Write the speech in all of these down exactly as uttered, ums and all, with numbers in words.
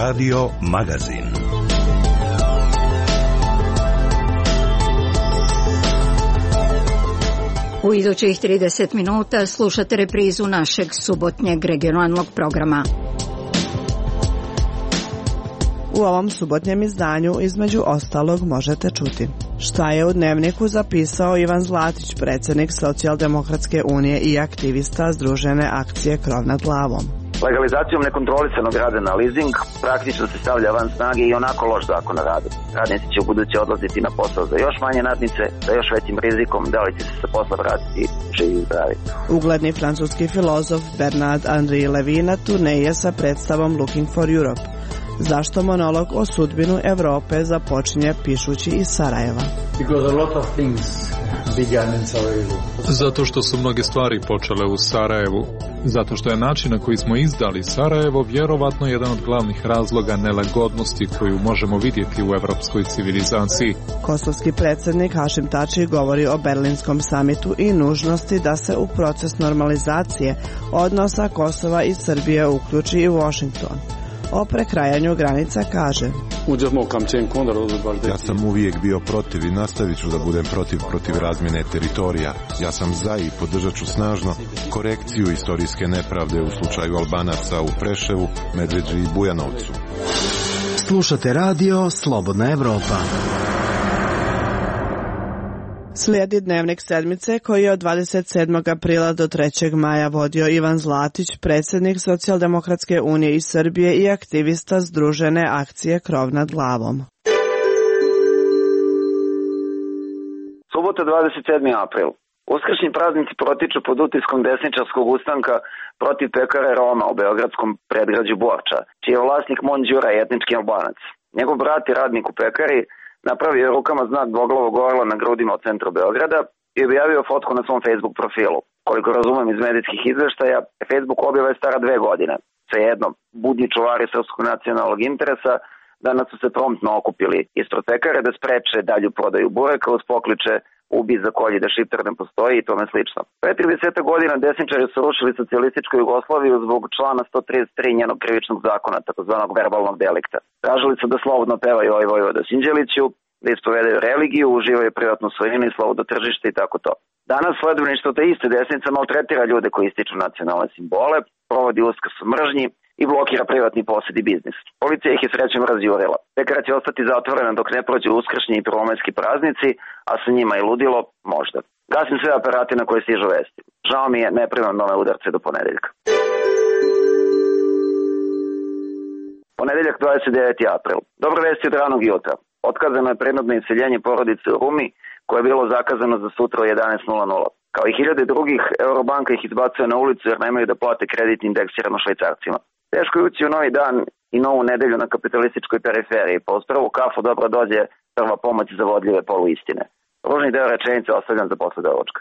Radio Magazin. U idućih trideset minuta slušate reprizu našeg subotnjeg regionalnog programa. U ovom subotnjem izdanju između ostalog možete čuti šta je u Dnevniku zapisao Ivan Zlatić, predsjednik Socijaldemokratske unije i aktivista Združene akcije Krov nad glavom. Legalizacijom nekontrolisanog rada na lizing praktično se stavlja van snage i onako loš zakon o radu. Radnici će u buduće odlaziti na posao za još manje nadnice, sa još većim rizikom, da li će se sa posla vratiti živi i zdravi. Ugledni francuski filozof Bernard Henri Levy na turneji sa predstavom Looking for Europe. Zašto monolog o sudbinu Evrope započinje pišući iz Sarajeva? Zato što su mnoge stvari počele u Sarajevu. Zato što je način na koji smo izdali Sarajevo vjerovatno jedan od glavnih razloga nelagodnosti koju možemo vidjeti u evropskoj civilizaciji. Kosovski predsjednik Hašim Tači govori o Berlinskom samitu i nužnosti da se u proces normalizacije odnosa Kosova i Srbije uključi i Washington. O prekrajanju granica kaže: Ja sam uvijek bio protiv i nastavit ću da budem protiv protiv razmjene teritorija. Ja sam za i podržat ću snažno korekciju istorijske nepravde u slučaju Albanaca u Preševu, Medveđi i Bujanovcu. Slušate radio Slobodna Evropa. Slijedi Dnevnik sedmice koji je od dvadeset sedmog aprila do trećeg maja vodio Ivan Zlatić, predsjednik Socijaldemokratske unije iz Srbije i aktivista Združene akcije Krov nad glavom. Subota dvadeset sedmi april. Uskršnji praznici protiču pod utiskom desničarskog ustanka protiv pekare Roma u beogradskom predgrađu Borča, čiji je vlasnik Mon Đura etnički Albanac. Njegov brat je radnik u pekari, napravio je rukama znak dvoglavog orla na grudima u centru Beograda i objavio fotku na svom Facebook profilu. Koliko razumem iz medijskih izveštaja, Facebook objava je stara dve godine. Svejedno, budni čuvari srpskog nacionalnog interesa danas su se promptno okupili ispred pekare da spreče dalju prodaju bureka uz pokliče ubi za kolji da šiptar ne postoji i tome slično. Pre trideset godina desničari su rušili socijalističku Jugoslaviju zbog člana sto trideset tri njenog krivičnog zakona, takozvanog verbalnog delikta. Tražili su da slobodno pevaju oj Vojvoda Sinđeliću, da ispovedaju religiju, uživaju privatnu svojinu i slobodno tržište i tako to. Danas sledbeništvo te iste desnice maltretira ljude koji ističu nacionalne simbole, provodi uskrs mržnji i blokira privatni posjed i biznis. Policija ih je srećom razjurila. Pekara će ostati zatvorena dok ne prođu uskršnji i prvomajski praznici, a sa njima i ludilo, možda. Gasim sve aparate na koje stižu vesti. Žao mi je, ne primam nove udarce do ponedeljka. Ponedeljak dvadeset deveti april. Dobro vesti od ranog jutra. Otkazano je prinudno iseljenje porodice u Rumi, koje je bilo zakazano za sutra u jedanaest nula nula. Kao i hiljade drugih, Eurobanka ih izbacuje na ulicu jer nemaju da plate kredit indeksirano švajcarcima. Teško je ući u novi dan i novu nedelju na kapitalističkoj periferiji. Po ostrovu kafu dobro dođe prva pomoć za vodljive poluistine. Ružni deo rečenice ostavljam za posle doručka.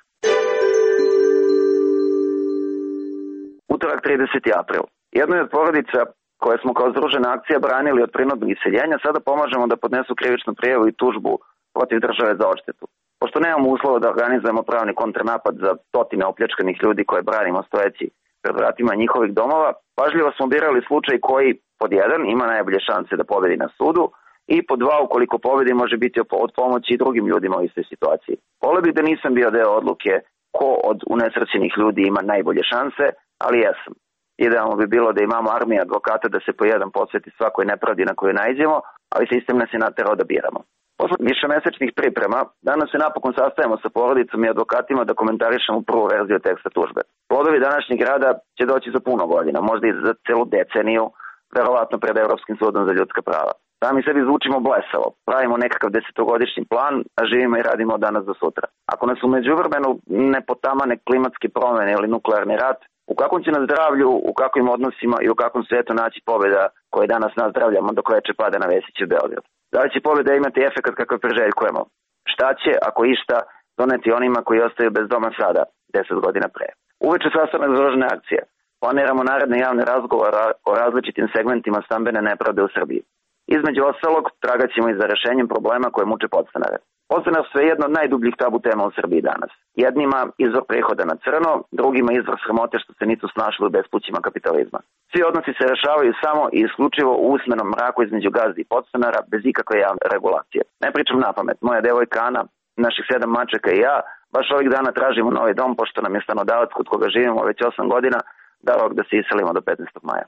Utorak trideseti april. Jednoj od porodica koje smo kao Združena akcija branili od prinudnog iseljenja, sada pomažemo da podnesu krivičnu prijavu i tužbu protiv države za odštetu. Pošto nemamo uslova da organizujemo pravni kontranapad za stotine opljačkanih ljudi koje branimo stojeći pred vratima njihovih domova, pažljivo smo birali slučaj koji, pod jedan, ima najbolje šanse da pobedi na sudu i pod dva, ukoliko pobedi, može biti od pomoći i drugim ljudima u istoj situaciji. Voleo bih da nisam bio deo odluke ko od unesrećenih ljudi ima najbolje šanse, ali jesam. Idealno bi bilo da imamo armiju advokata da se po jedan posveti svakoj nepravdi na koju naiđemo, ali sistem nas je naterao da biramo. Posle višemesečnih priprema, danas se napokon sastajemo sa porodicom i advokatima da komentarišemo prvu verziju teksta tužbe. Plodovi današnjeg rada će doći za puno godina, možda i za celu deceniju, verovatno pred Evropskim sudom za ljudska prava. Sami sebi zvučimo blesavo, pravimo nekakav desetogodišnji plan, a živimo i radimo od danas do sutra. Ako nas u međuvremenu ne potamane klimatske promjene ili nuklearni rat, u kakvom će nas zdravlju, u kakvim odnosima i u kakvom svijetu naći pobjeda koje danas nazdravljamo dok veče pada na Vesiće Beograd? Da li će pobjeda imati efekat kakav priželjkujemo? Šta će, ako išta, doneti onima koji ostaju bez doma sada, deset godina pre? Uveče sastanak Združene akcije. Planiramo naredne javne razgovore o različitim segmentima stambene nepravde u Srbiji. Između ostalog, tragat ćemo i za rešenjem problema koje muče podstanare. Podstanar su jedna od najdubljih tabu tema u Srbiji danas. Jednima izvor prihoda na crno, drugima izvor sramote što se nisu snašli u bespućima kapitalizma. Svi odnosi se rešavaju samo i isključivo u usmenom mraku između gazdi i podstanara, bez ikakve javne regulacije. Ne pričam na pamet, moja devojka Ana, naših sedam mačaka i ja, baš ovih dana tražimo novi dom, pošto nam je stanodavac kod koga živimo već osam godina dao rok da se iselimo do petnaestog maja.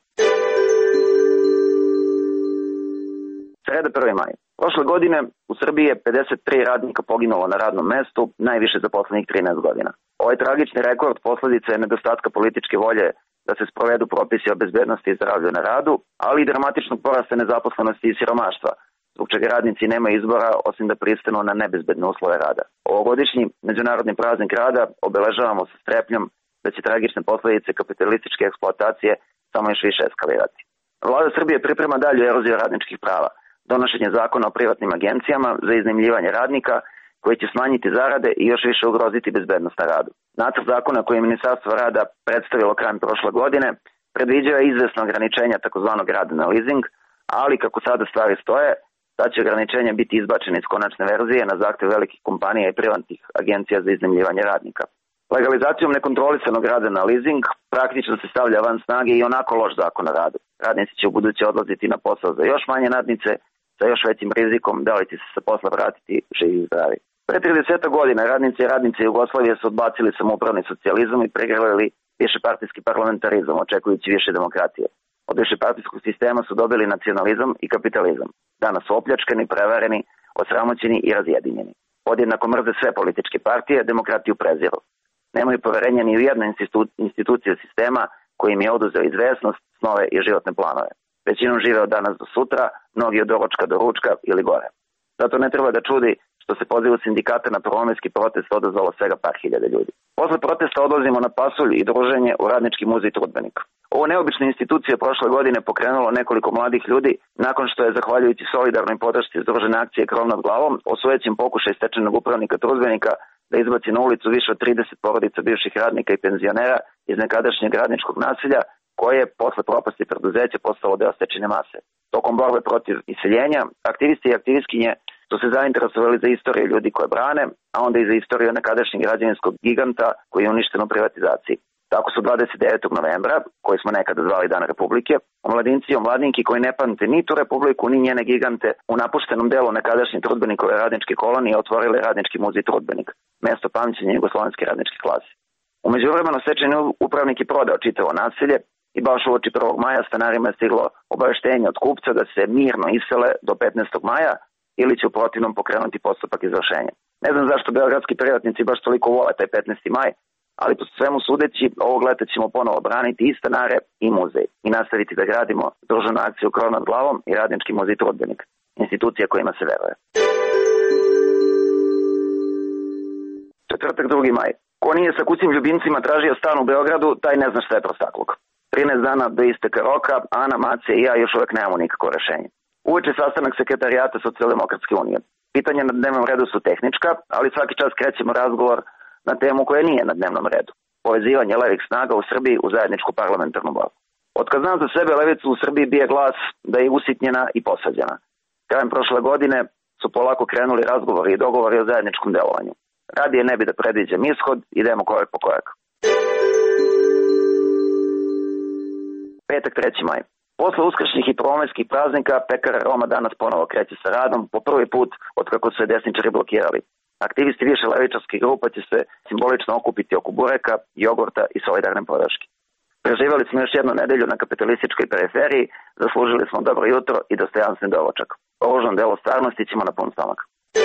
Sreda prvi maj. Prošle godine u Srbiji je pedeset tri radnika poginulo na radnom mestu, najviše za poslednjih trinaest godina. Ovaj tragični rekord posledica je nedostatka političke volje da se sprovedu propisi o bezbednosti i zdravlju na radu, ali i dramatičnog porasta nezaposlenosti i siromaštva, zbog čega radnici nemaju izbora osim da pristanu na nebezbedne uslove rada. Ovogodišnji međunarodni praznik rada obeležavamo sa strepnjom da će tragične posledice kapitalističke eksploatacije samo još više eskalirati. Vlada Srbije priprema dalju eroziju radničkih prava, donošenje zakona o privatnim agencijama za iznajmljivanje radnika koji će smanjiti zarade i još više ugroziti bezbednost na radu. Nacrt zakona koji je Ministarstvo rada predstavilo krajem prošle godine predviđa izvesno ograničenja takozvanog rada na leasing, ali kako sada stvari stoje, ta će ograničenja biti izbačene iz konačne verzije na zahtev velikih kompanija i privatnih agencija za iznajmljivanje radnika. Legalizacijom nekontrolisanog rada na leasing praktično se stavlja van snage i onako loš zakon o radu. Radnici će u buduće odlaziti na posao za još manje nadnice, sa još većim rizikom da li će se sa posla vratiti živi i zdravi. Pre trideset godina radnici i radnice Jugoslavije su odbacili samoupravni socijalizam i pregrlili višepartijski parlamentarizam, očekujući više demokratije. Od višepartijskog sistema su dobili nacionalizam i kapitalizam. Danas su opljačkani, prevareni, osramoćeni i razjedinjeni. Podjednako mrze sve političke partije, demokratiju preziru. Nemaju poverenja ni u jednu institu- instituciju sistema koji im je oduzeo izvesnost, snove i životne planove. Većinom žive od danas do sutra, mnogi od doručka do ručka ili gore. Zato ne treba da čudi što se pozivu sindikata na prvomajski protest odazvalo svega par hiljada ljudi. Posle protesta odlazimo na pasulj i druženje u Radnički muzej Trudbenik. Ovo neobične institucije prošle godine pokrenulo nekoliko mladih ljudi nakon što je, zahvaljujući solidarnoj podršci Združene akcije Krov nad glavom, osvojećen pokušaj stečajnog upravnika Trudbenika da izbaci na ulicu više od trideset porodica bivših radnika i penzionera iz nekadašnjeg radničkog naselja, koje je posle propasti preduzeća postalo deo stečajne mase. Tokom borbe protiv iseljenja, aktivisti i aktivistkinje su se zainteresovali za istoriju ljudi koje brane, a onda i za istoriju nekadašnjeg građevinskog giganta koji je uništen u privatizaciji. Tako su dvadeset devetog novembra, koji smo nekada zvali Dan Republike, omladinci i omladinki koji ne pamte ni tu Republiku, ni njene gigante, u napuštenom delu nekadašnje Trudbenikove radničke kolonije otvorili Radnički muzej Trudbenik, mesto pamćenja jugoslovenske radničke klase. U međuvremenu stečajni upravnik je prodao čitavo naselje i baš uoči prvog maja stanarima je stiglo obaveštenje od kupca da se mirno isele do petnaestog maja ili će u protivnom pokrenuti postupak izvršenja. Ne znam zašto beogradski privatnici baš toliko vole taj petnaesti maj, ali po svemu sudeći ovog leta ćemo ponovo braniti i stanare i muzej i nastaviti da gradimo Združenu akciju Krov nad glavom i Radnički muzej Trudbenik, institucija kojima se veruje. Četvrtak drugi maj. Ko nije sa kućnim ljubimcima tražio stan u Beogradu, taj ne zna šta je prostakluk. trinaest dana do isteka roka, Ana, Macija i ja još uvek nemamo nikako rešenje. Uveče sastanak sekretarijata Socijaldemokratske unije. Pitanja na dnevnom redu su tehnička, ali svaki čas krećemo razgovor na temu koja nije na dnevnom redu. Povezivanje levih snaga u Srbiji u zajedničku parlamentarnu borbu. Otkad znam za sebe, levicu u Srbiji bije glas da je usitnjena i posađena. Krajem prošle godine su polako krenuli razgovori i dogovori o zajedničkom delovanju. Radije ne bi da predviđam ishod, idemo korak po korak. Petak treći maj. Posle uskršnjih i prvomajskih praznika pekara Roma danas ponovo kreće sa radom, po prvi put od kako su je desničari blokirali. Aktivisti više levičarskih grupa će se simbolično okupiti oko bureka, jogurta i solidarne podrške. Preživali smo još jednu nedelju na kapitalističkoj periferiji, zaslužili smo dobro jutro i dostojanstven dovočak. Ružno delo stvarnosti ćemo na pun stomak.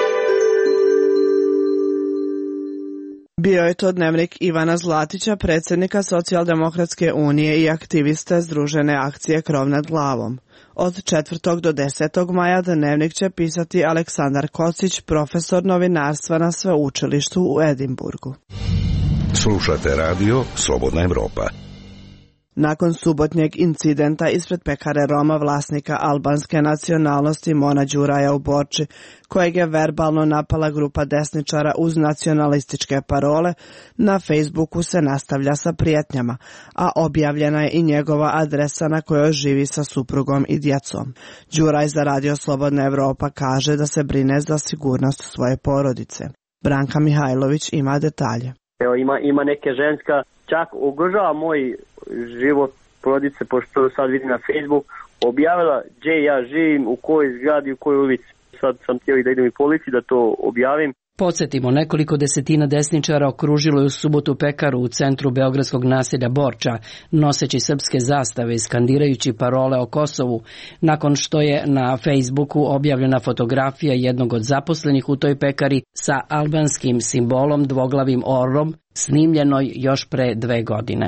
Bio je to dnevnik Ivana Zlatića, predsjednika Socijaldemokratske unije i aktiviste Združene akcije Krov nad glavom. Od četvrtog do desetog maja dnevnik će pisati Aleksandar Kocić, profesor novinarstva na sveučilištu u Edinburgu. Slušate radio Slobodna Evropa. Nakon subotnjeg incidenta ispred pekare Roma vlasnika albanske nacionalnosti Mona Đuraja u Borči, kojeg je verbalno napala grupa desničara uz nacionalističke parole, na Facebooku se nastavlja sa prijetnjama, a objavljena je i njegova adresa na kojoj živi sa suprugom i djecom. Đuraj za Radio Slobodna Evropa kaže da se brine za sigurnost svoje porodice. Branka Mihajlović ima detalje. Evo, ima, ima neke ženska, čak ugrožava moj život porodice, pošto sad vidim na Facebook, objavila gdje ja živim, u kojoj zgradi, u kojoj ulici. Sad sam htio i da idem i policiji da to objavim. Podsjetimo, nekoliko desetina desničara okružilo je u subotu pekaru u centru beogradskog naselja Borča, noseći srpske zastave i skandirajući parole o Kosovu, nakon što je na Facebooku objavljena fotografija jednog od zaposlenih u toj pekari sa albanskim simbolom dvoglavim orlom, snimljenoj još pre dve godine.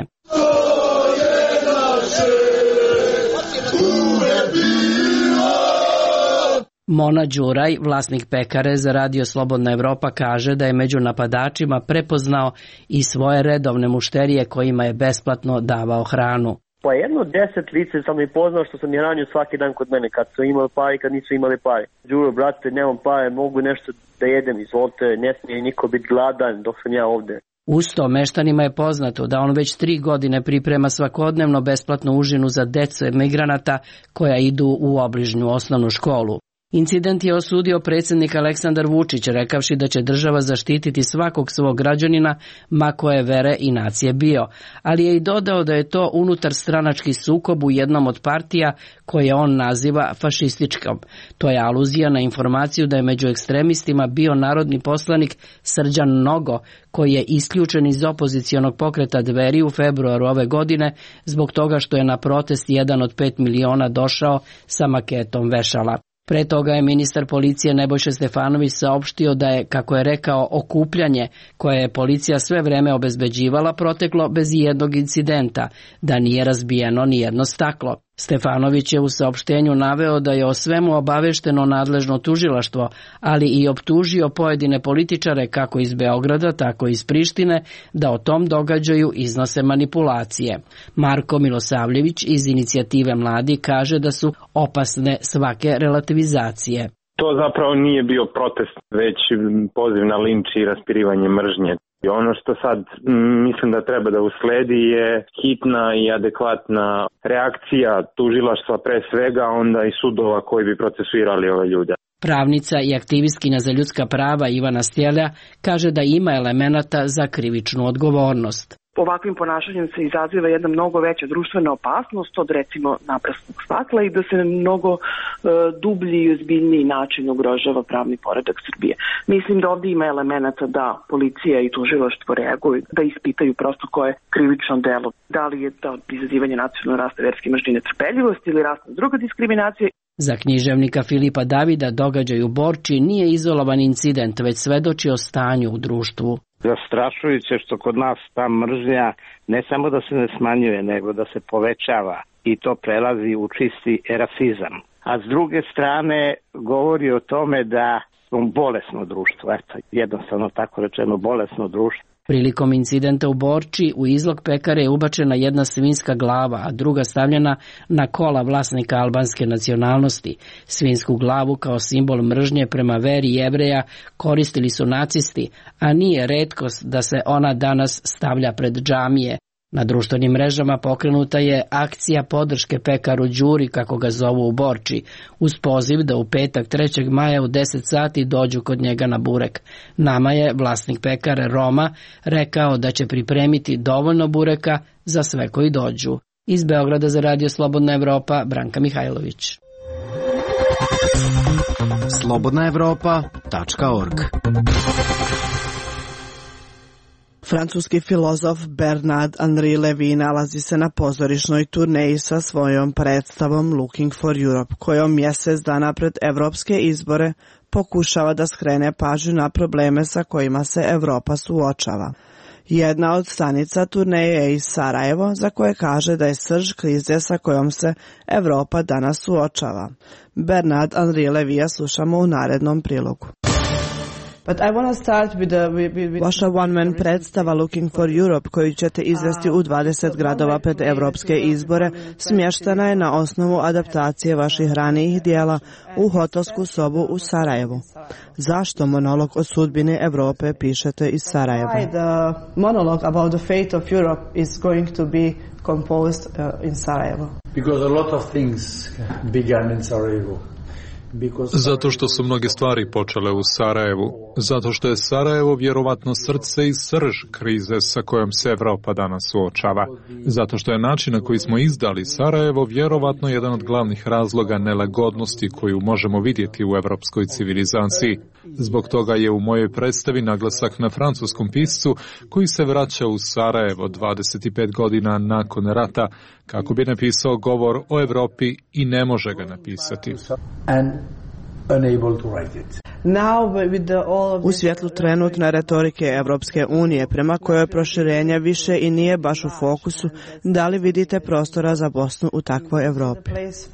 Mona Đuraj, vlasnik pekare za Radio Slobodna Evropa, kaže da je među napadačima prepoznao i svoje redovne mušterije kojima je besplatno davao hranu. Pa jedno deset lice sam i poznao što sam je hranio svaki dan kod mene, kad su imali pare, kad nisu imali pare. Đuro, brate, nemam pare, mogu nešto da jedem, izvolite, ne smije niko biti gladan dok sam ja ovde. Usto, meštanima je poznato da on već tri godine priprema svakodnevno besplatnu užinu za decu migranata koja idu u obližnju osnovnu školu. Incident je osudio predsjednik Aleksandar Vučić, rekavši da će država zaštititi svakog svog građanina, ma koje vere i nacije bio, ali je i dodao da je to unutar stranački sukob u jednom od partija koje on naziva fašističkom. To je aluzija na informaciju da je među ekstremistima bio narodni poslanik Srđan Nogo, koji je isključen iz opozicionog pokreta Dveri u februaru ove godine zbog toga što je na protest jedan od pet miliona došao sa maketom vešala. Pre toga je ministar policije Nebojša Stefanović saopštio da je, kako je rekao, okupljanje koje je policija sve vreme obezbeđivala proteklo bez jednog incidenta, da nije razbijeno ni jedno staklo. Stefanović je u saopštenju naveo da je o svemu obavešteno nadležno tužilaštvo, ali i optužio pojedine političare kako iz Beograda, tako i iz Prištine, da o tom događaju iznose manipulacije. Marko Milosavljević iz inicijative Mladi kaže da su opasne svake relativizacije. To zapravo nije bio protest, već poziv na linč i raspirivanje mržnje. I ono što sad mislim da treba da usledi je hitna i adekvatna reakcija tužilaštva pre svega, onda i sudova koji bi procesuirali ove ljude. Pravnica i aktivistkinja za ljudska prava Ivana Stjelja kaže da ima elemenata za krivičnu odgovornost. Ovakvim ponašanjem se izaziva jedna mnogo veća društvena opasnost od recimo naprasnog stakla i da se na mnogo e, dublji i ozbiljniji način ugrožava pravni poredak Srbije. Mislim da ovdje ima elemenata da policija i tužilaštvo reaguju, da ispitaju prosto koje je krivično delo. Da li je to izazivanje nacionalne rasta, verske mržnje, netrpeljivosti ili rasna druga diskriminacija. Za književnika Filipa Davida događaj u Borči nije izolovan incident, već svedoči o stanju u društvu. Zastrašujuće što kod nas ta mržnja ne samo da se ne smanjuje, nego da se povećava i to prelazi u čisti rasizam. A s druge strane govori o tome da smo bolesno društvo, eto, jednostavno tako rečeno bolesno društvo. Prilikom incidenta u Borči u izlog pekare je ubačena jedna svinjska glava, a druga stavljena na kola vlasnika albanske nacionalnosti. Svinjsku glavu kao simbol mržnje prema veri Jevreja koristili su nacisti, a nije retkost da se ona danas stavlja pred džamije. Na društvenim mrežama pokrenuta je akcija podrške pekaru Đuri, kako ga zovu u Borči, uz poziv da u petak trećeg maja u deset sati dođu kod njega na burek. Nama je vlasnik pekare Roma rekao da će pripremiti dovoljno bureka za sve koji dođu. Iz Beograda za Radio Slobodna Evropa, Branka Mihajlović. slobodna evropa tačka org. Francuski filozof Bernard-Henri Lévy nalazi se na pozorišnoj turneji sa svojom predstavom Looking for Europe, kojom mjesec dana pred evropske izbore pokušava da skrene pažnju na probleme sa kojima se Evropa suočava. Jedna od stanica turneje je i Sarajevo, za koje kaže da je srž krize sa kojom se Evropa danas suočava. Bernard-Henri Lévy slušamo u narednom prilogu. Vaša one-man predstava Looking for Europe, koju ćete izvesti u dvadeset gradova pred evropske izbore, smještena je na osnovu adaptacije vaših ranijih dijela u hotelsku sobu u Sarajevu. Zašto monolog o sudbini Evrope pišete iz Sarajeva? The monologue about the fate of Europe is going to be composed uh, in Sarajevo. Because a lot of things began in Sarajevo. Zato što su mnoge stvari počele u Sarajevu, zato što je Sarajevo vjerovatno srce i srž krize sa kojom se Evropa danas suočava, zato što je način na koji smo izdali Sarajevo vjerovatno jedan od glavnih razloga nelagodnosti koju možemo vidjeti u evropskoj civilizaciji. Zbog toga je u mojoj predstavi naglasak na francuskom piscu koji se vraća u Sarajevo dvadeset pet godina nakon rata kako bi napisao govor o Evropi i ne može ga napisati. U svjetlu trenutne retorike Evropske unije, prema kojoj proširenje više i nije baš u fokusu, da li vidite prostora za Bosnu u takvoj Evropi?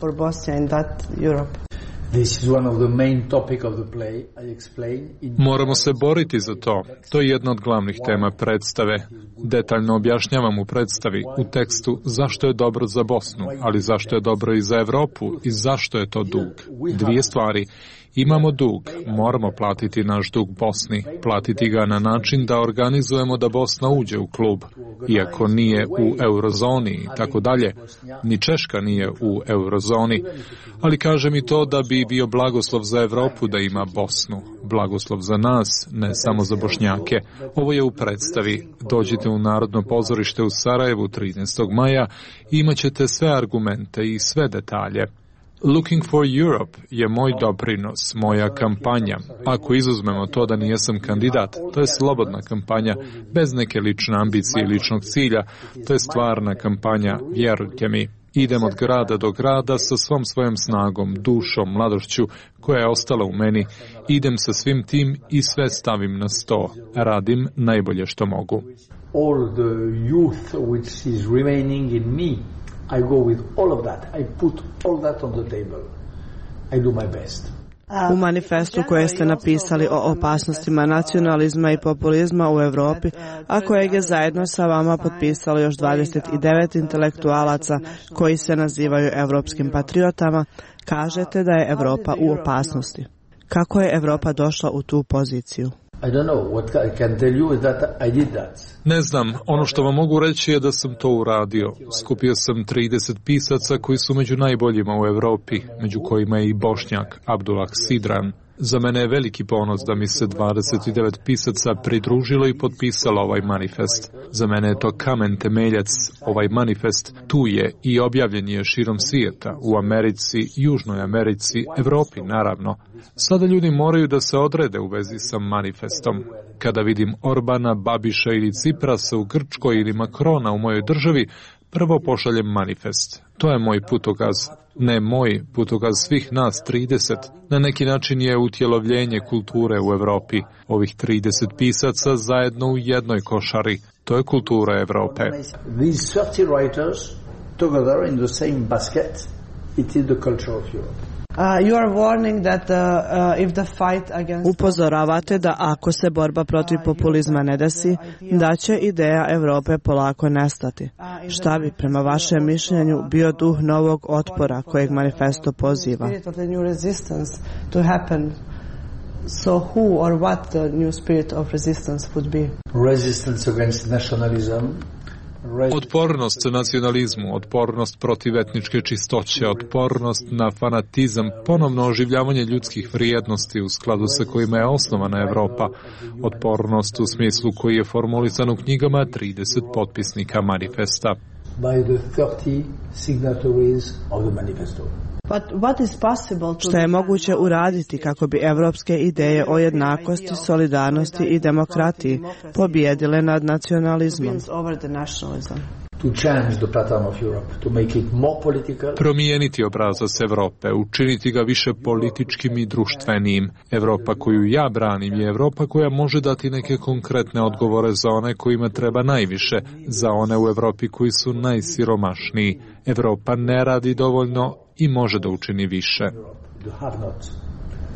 Moramo se boriti za to. To je jedna od glavnih tema predstave. Detaljno objašnjavam u predstavi, u tekstu, zašto je dobro za Bosnu, ali zašto je dobro i za Evropu i zašto je to dug. Dvije stvari. Imamo dug, moramo platiti naš dug Bosni, platiti ga na način da organizujemo da Bosna uđe u klub, iako nije u eurozoni i tako dalje. Ni Češka nije u eurozoni, ali kaže mi to da bi bio blagoslov za Evropu da ima Bosnu. Blagoslov za nas, ne samo za Bošnjake. Ovo je u predstavi. Dođite u Narodno pozorište u Sarajevu trinaestog maja i imat ćete sve argumente i sve detalje. Looking for Europe je moj doprinos, moja kampanja. Ako izuzmemo to da nijesam kandidat, to je slobodna kampanja, bez neke lične ambicije i ličnog cilja. To je stvarna kampanja, vjerujte mi. Idem od grada do grada sa svom svojom snagom, dušom, mladošću koja je ostala u meni. Idem sa svim tim i sve stavim na sto. Radim najbolje što mogu. All the youth which is remaining in me, I go with all of that. I put all that on the table. I do my best. U manifestu koje ste napisali o opasnostima nacionalizma i populizma u Evropi, a kojeg je zajedno sa vama potpisalo još dvadeset devet intelektualaca koji se nazivaju evropskim patriotama, kažete da je Evropa u opasnosti. Kako je Evropa došla u tu poziciju? I don't know. What I can tell you is that I did that. Ne znam, ono što vam mogu reći je da sam to uradio. Skupio sam trideset pisaca koji su među najboljima u Evropi, među kojima je i Bošnjak Abdullah Sidran. Za mene je veliki ponos da mi se dvadeset devet pisaca pridružilo i potpisalo ovaj manifest. Za mene je to kamen temeljac, ovaj manifest tu je i objavljen je širom svijeta, u Americi, Južnoj Americi, Evropi naravno. Sada ljudi moraju da se odrede u vezi sa manifestom. Kada vidim Orbana, Babiša ili Ciprasa u Grčkoj ili Makrona u mojoj državi, prvo pošaljem manifest. To je moj putokaz. Ne moj, putokaz svih nas trideset. Na neki način je utjelovljenje kulture u Evropi. Ovih trideset pisaca zajedno u jednoj košari. To je kultura Evrope. These thirty writers together in the same basket, it is the culture of Europe. Uh, you are warning that uh, uh, if the fight against... Upozoravate da ako se borba protiv populizma ne desi, da će ideja Evrope polako nestati. Šta bi prema vašem mišljenju bio duh novog otpora kojeg manifesto poziva? So who or what the new spirit of resistance would be? Resistance against nationalism. Otpornost nacionalizmu, otpornost protiv etničke čistoće, otpornost na fanatizam, ponovno oživljavanje ljudskih vrijednosti u skladu sa kojima je osnovana Evropa, otpornost u smislu koji je formulisan u knjigama trideset potpisnika manifesta. By the thirty signatories of the manifesto. Što je moguće uraditi kako bi evropske ideje o jednakosti, solidarnosti i demokratiji pobijedile nad nacionalizmom? Promijeniti obrazac Evrope, učiniti ga više političkim i društvenim. Evropa koju ja branim je Evropa koja može dati neke konkretne odgovore za one kojima treba najviše, za one u Evropi koji su najsiromašniji. Evropa ne radi dovoljno i može da učini više.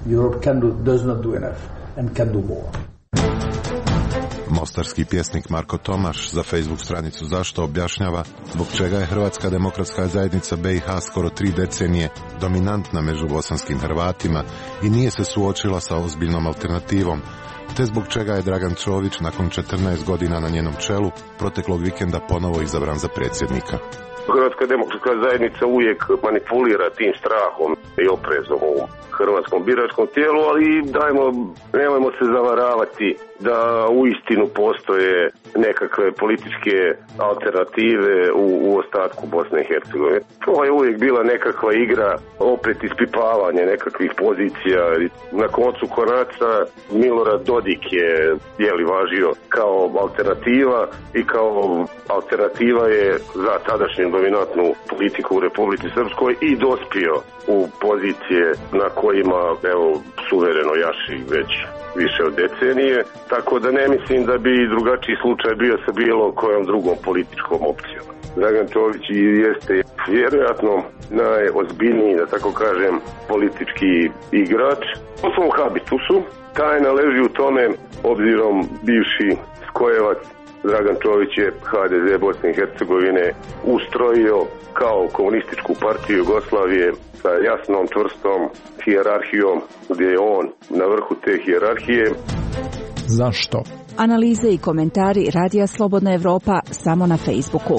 Europe can do, does not do enough and can do more. Mostarski pjesnik Marko Tomaš za Facebook stranicu Zašto objašnjava zbog čega je Hrvatska demokratska zajednica B i H skoro tri decenije dominantna među bosanskim Hrvatima i nije se suočila sa ozbiljnom alternativom, te zbog čega je Dragan Čović nakon četrnaest godina na njenom čelu proteklog vikenda ponovo izabran za predsjednika. Hrvatska demokratska zajednica uvijek manipulira tim strahom i oprezom u hrvatskom biračkom tijelu, ali dajmo, nemojmo se zavaravati da uistinu postoje nekakve političke alternative u, u ostatku Bosne i Hercegovine. To je uvijek bila nekakva igra, opet ispipavanje nekakvih pozicija. Na koncu konaca Milorad Dodik je, je li važio kao alternativa i kao alternativa je za tadašnju dominantnu politiku u Republici Srpskoj i dospio u pozicije na kojima evo suvereno jaši već više od decenije, tako da ne mislim da bi drugačiji slučaj bio sa bilo kojom drugom političkom opcijom. Dragan Čović jeste vjerojatno najozbiljniji, da tako kažem, politički igrač. Po svom habitusu tajna leži u tome, obzirom bivši skojevac Dragan Čović je H D Z Bosne i Hercegovine ustrojio kao komunističku partiju Jugoslavije sa jasnom, čvrstom hijerarhijom gdje je on na vrhu te hijerarhije. Zašto? Analize i komentari Radija Slobodna Evropa samo na Facebooku.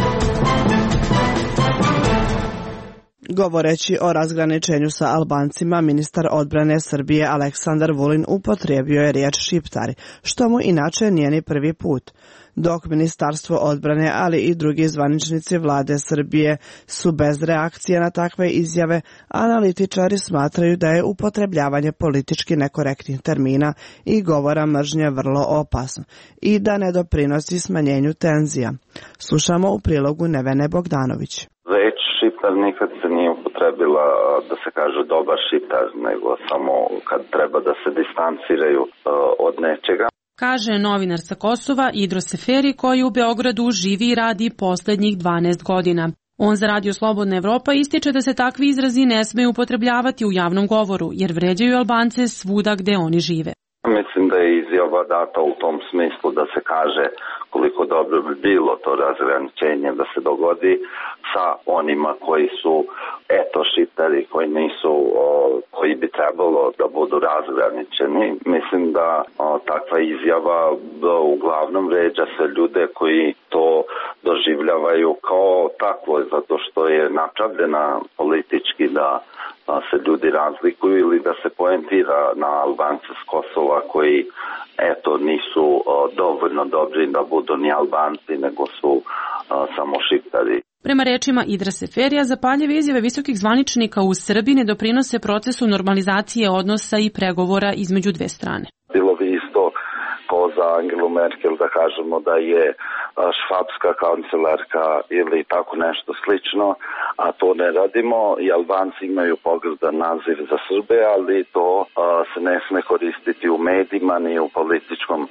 Govoreći o razgraničenju sa Albancima, ministar odbrane Srbije Aleksandar Vulin upotrijebio je riječ šiptari, što mu inače nije ni prvi put. Dok Ministarstvo odbrane, ali i drugi zvaničnici vlade Srbije su bez reakcije na takve izjave, analitičari smatraju da je upotrebljavanje politički nekorektnih termina i govora mržnje vrlo opasno i da ne doprinosi smanjenju tenzija. Slušamo u prilogu Nevene Bogdanović. Reč šiptar nikad se nije upotrebila da se kaže dobar šiptar, nego samo kad treba da se distanciraju od nečega. Kaže novinar sa Kosova Idro Seferi, koji u Beogradu živi i radi posljednjih dvanaest godina. On za Radio Slobodna Evropa ističe da se takvi izrazi ne smeju upotrebljavati u javnom govoru, jer vređaju Albance svuda gde oni žive. Mislim da je izjava data u tom smislu da se kaže koliko dobro bi bilo to razgraničenje da se dogodi sa onima koji su eto šiptari, koji nisu, o, koji bi trebalo da budu razgraničeni. Mislim da o, takva izjava o, uglavnom vređa se ljude koji to doživljavaju kao takvo, zato što je napravljena politički da se ljudi razlikuju ili da se poentira na Albance s Kosova koji eto nisu o, dovoljno dobri da budu ni Albanci, nego su o, samo šiptari. Prema rečima Idra Seferija, zapaljive izjave visokih zvaničnika u Srbiji ne doprinose procesu normalizacije odnosa i pregovora između dve strane. Bilo bi isto ko za Angelu Merkel da kažemo da je švabska kancelarka ili tako nešto slično, a to ne radimo i Albanci imaju pogrdan naziv za Srbe, ali to a, se ne sme koristiti u medijima ni u političkom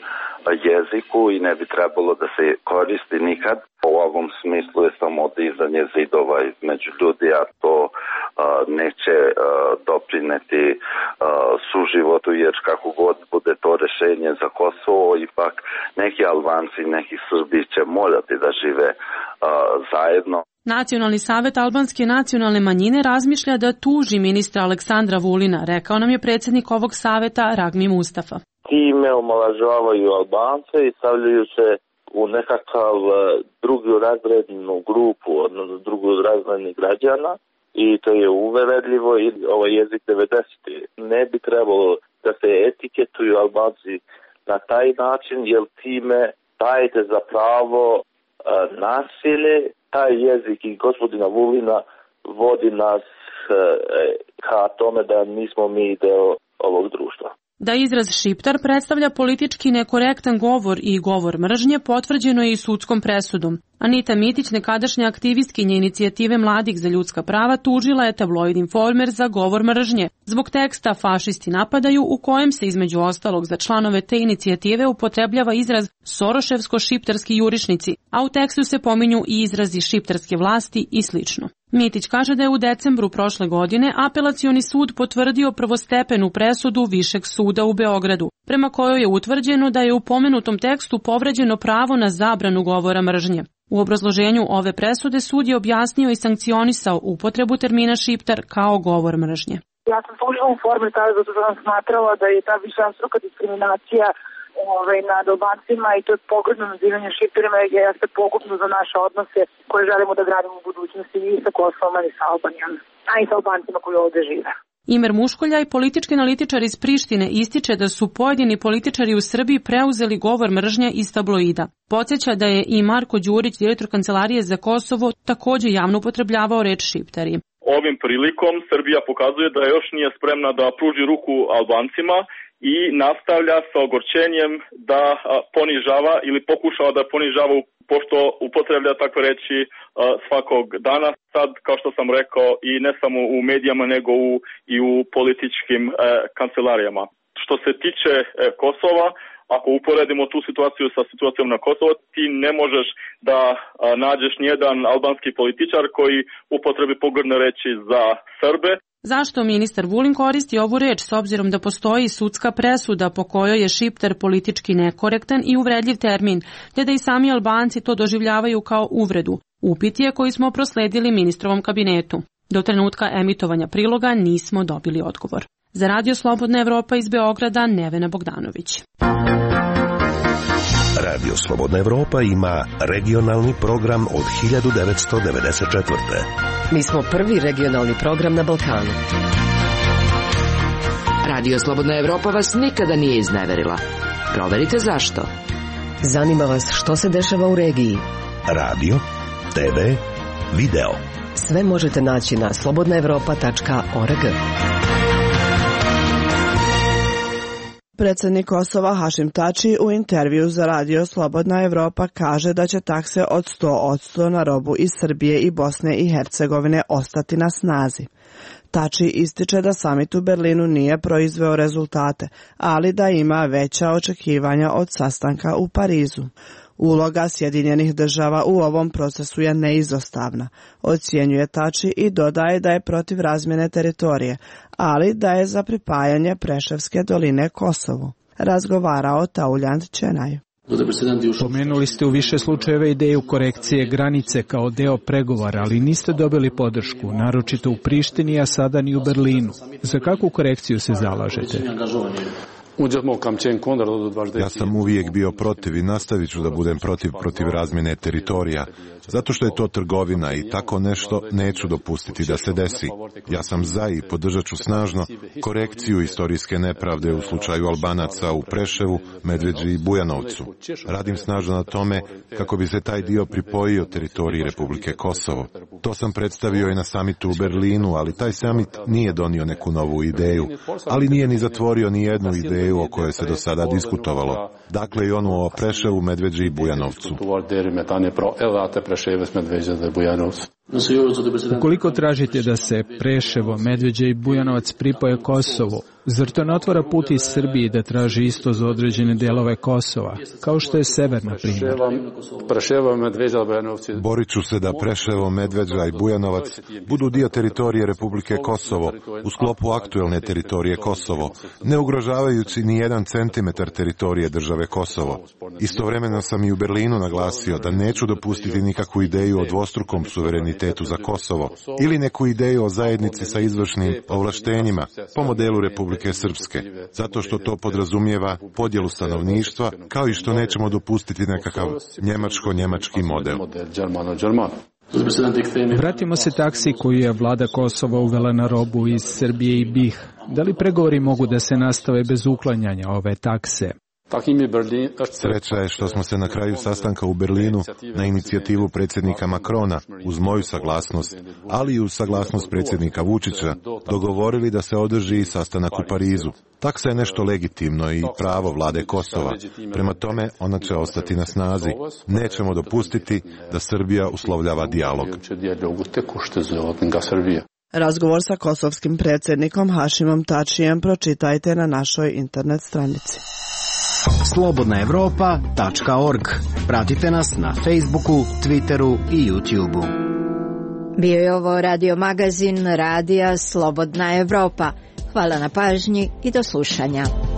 jeziku i ne bi trebalo da se koristi nikad. U ovom smislu je samo dizanje zidova između ljudi, a to a, neće a, doprineti a, suživotu, jer kako god bude to rešenje za Kosovo, ipak neki Albanci, neki Srbi će morati da žive a, zajedno. Nacionalni savet albanske nacionalne manjine razmišlja da tuži ministra Aleksandra Vulina, rekao nam je predsjednik ovog saveta Ragmi Mustafa. Time omalažavaju Albance i stavljaju se u nekakav drugu razrednu grupu, odnosno drugu razrednih građana, i to je uveredljivo i ovaj jezik devedesetih. Ne bi trebalo da se etiketuju Albanci na taj način, jer time dajete za pravo uh, nasilje. Taj jezik i gospodina Vulina vodi nas uh, ka tome da nismo mi deo ovog društva. Da izraz šiptar predstavlja politički nekorektan govor i govor mržnje potvrđeno je i sudskom presudom. Anita Mitić, nekadašnja aktivistkinja inicijative Mladih za ljudska prava, tužila je tabloid Informer za govor mržnje zbog teksta Fašisti napadaju, u kojem se između ostalog za članove te inicijative upotrebljava izraz soroševsko-šiptarski jurišnici, a u tekstu se pominju i izrazi šiptarske vlasti i slično. Mitić kaže da je u decembru prošle godine Apelacioni sud potvrdio prvostepenu presudu Višeg suda u Beogradu, prema kojoj je utvrđeno da je u pomenutom tekstu povređeno pravo na zabranu govora mržnje. U obrazloženju ove presude sud je objasnio i sankcionisao upotrebu termina šiptar kao govor mržnje. Ja sam tužila u Informer tada zato što sam smatrala da je ta višestruka diskriminacija ovaj, nad Albancima i to je pogrdno nazivanje šiptarima jeste pogubno za naše odnose koje želimo da gradimo u budućnosti i sa Kosovom i sa Albanijom, a i sa Albancima koji ovde žive. Imer Muškoljaj, politički analitičar iz Prištine, ističe da su pojedini političari u Srbiji preuzeli govor mržnje iz tabloida. Podsjeća da je i Marko Đurić, direktor Kancelarije za Kosovo, takođe javno upotrebljavao reč šiptari. Ovim prilikom Srbija pokazuje da još nije spremna da pruži ruku Albancima i nastavlja sa ogorčenjem da ponižava ili pokušava da ponižava pošto upotreblja takve reči svakog dana, sad kao što sam rekao i ne samo u medijama nego u, i u političkim e, kancelarijama. Što se tiče e, Kosova, ako uporedimo tu situaciju sa situacijom na Kosovo, ti ne možeš da a, nađeš nijedan albanski političar koji upotrebi pogrdne reči za Srbe. Zašto ministar Vulin koristi ovu reč s obzirom da postoji sudska presuda po kojoj je šiptar politički nekorektan i uvredljiv termin, te da i sami Albanci to doživljavaju kao uvredu? Upit je koji smo prosledili ministrovom kabinetu. Do trenutka emitovanja priloga nismo dobili odgovor. Za Radio Slobodna Evropa iz Beograda, Nevena Bogdanović. Radio Slobodna Evropa ima regionalni program od hiljadu devetsto devedeset četvrte. Mi smo prvi regionalni program na Balkanu. Radio Slobodna Evropa vas nikada nije izneverila. Proverite zašto. Zanima vas što se dešava u regiji. Radio, te ve, video. Sve možete naći na slobodna evropa tačka org. Predsednik Kosova Hašim Tači u intervju za Radio Slobodna Evropa kaže da će takse od sto posto na robu iz Srbije i Bosne i Hercegovine ostati na snazi. Tači ističe da samit u Berlinu nije proizveo rezultate, ali da ima veća očekivanja od sastanka u Parizu. Uloga Sjedinjenih država u ovom procesu je neizostavna, ocjenjuje Tači i dodaje da je protiv razmjene teritorije, ali da je za pripajanje Preševske doline Kosovu. Razgovarao Tauljant Čenaj. Pomenuli ste u više slučajeva ideju korekcije granice kao deo pregovora, ali niste dobili podršku, naročito u Prištini, a sada ni u Berlinu. Za kakvu korekciju se zalažete? Ja sam uvijek bio protiv i nastavit ću da budem protiv protiv razmjene teritorija, zato što je to trgovina i tako nešto neću dopustiti da se desi. Ja sam za i podržat ću snažno korekciju istorijske nepravde u slučaju Albanaca u Preševu, Medveđi i Bujanovcu. Radim snažno na tome kako bi se taj dio pripojio teritoriji Republike Kosovo. To sam predstavio i na samitu u Berlinu, ali taj samit nije donio neku novu ideju, ali nije ni zatvorio ni jednu ideju o kojoj se do sada diskutovalo. Dakle, i onu o Preševu, Medveđi i Bujanovcu. Ukoliko tražite da se Preševo, Medveđa i Bujanovac pripoje Kosovu, zar to ne otvara put iz Srbiji da traži isto za određene delove Kosova, kao što je sever, na primjer? Borit ću se da Preševo, Medveđa i Bujanovac budu dio teritorije Republike Kosovo u sklopu aktuelne teritorije Kosovo, ne ugrožavajući ni jedan centimetar teritorije države Kosovo. Istovremeno sam i u Berlinu naglasio da neću dopustiti nikakvu ideju o dvostrukom suverenitetu za Kosovo ili neku ideju o zajednici sa izvršnim ovlaštenjima po modelu Republike Srpske, zato što to podrazumijeva podjelu stanovništva, kao i što nećemo dopustiti nekakav njemačko-njemački model. Vratimo se taksi koju je vlada Kosova uvela na robu iz Srbije i B i H. Da li pregovori mogu da se nastave bez uklanjanja ove takse? Sreća je što smo se na kraju sastanka u Berlinu na inicijativu predsjednika Macrona, uz moju saglasnost, ali i uz saglasnost predsjednika Vučića, dogovorili da se održi i sastanak u Parizu. Taksa je nešto legitimno i pravo vlade Kosova. Prema tome, ona će ostati na snazi. Nećemo dopustiti da Srbija uslovljava dijalog. Razgovor sa kosovskim predsjednikom Hašimom Tačijem pročitajte na našoj internet stranici. slobodna evropa tačka org. Pratite nas na Facebooku, Twitteru i YouTubeu. Bio je ovo radio magazin Radija Slobodna Evropa. Hvala na pažnji i do slušanja.